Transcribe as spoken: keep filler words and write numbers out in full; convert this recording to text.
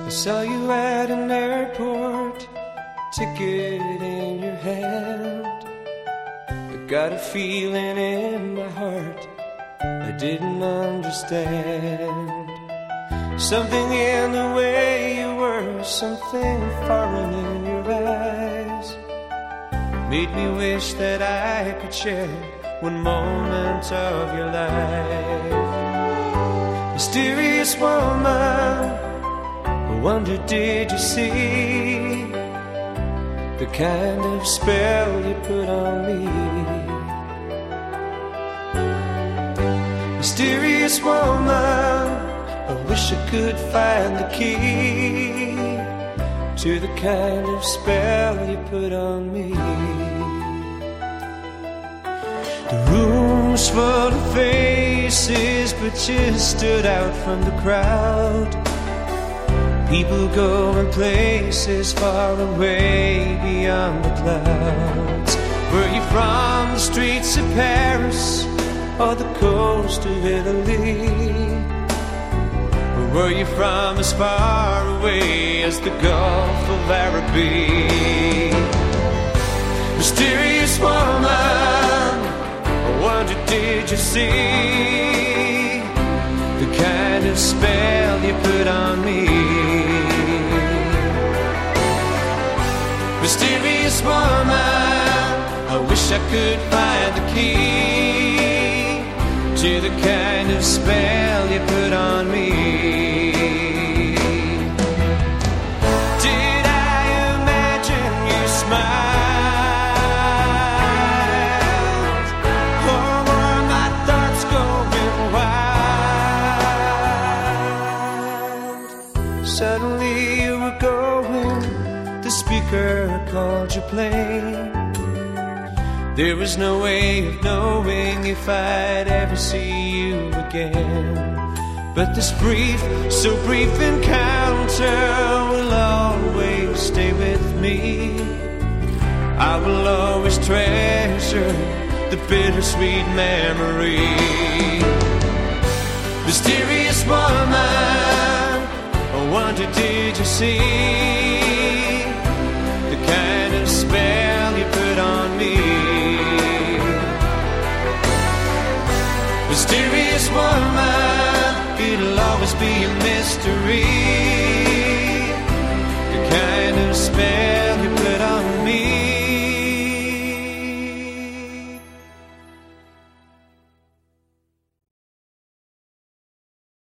I saw you at an airport, ticket in your hand. I got a feeling in my heart I didn't understand. Something in the way you were, something foreign in your eyes, made me wish that I could share one moment of your life. Mysterious woman, I wonder did you see the kind of spell you put on me? Mysterious woman, I wish I could find the key to the kind of spell you put on me. The room's full of faces, but you stood out from the crowd. People going places far away beyond the clouds. Were you from the streets of Paris or the coast of Italy? Or were you from as far away as the Gulf of Araby? Mysterious woman, I wonder did you see the kind of spell you put on me? Mysterious woman, I wish I could find the key to the kind of spell you put on me. Did I imagine you smiled, or were my thoughts going wild? Suddenly you were going, the speaker called your plane. There was no way of knowing if I'd ever see you again. But this brief, so brief encounter will always stay with me. I will always treasure the bittersweet memory. Mysterious woman, I wonder did you see the kind of spell you put on me? Mysterious woman, it'll always be a mystery, the kind of spell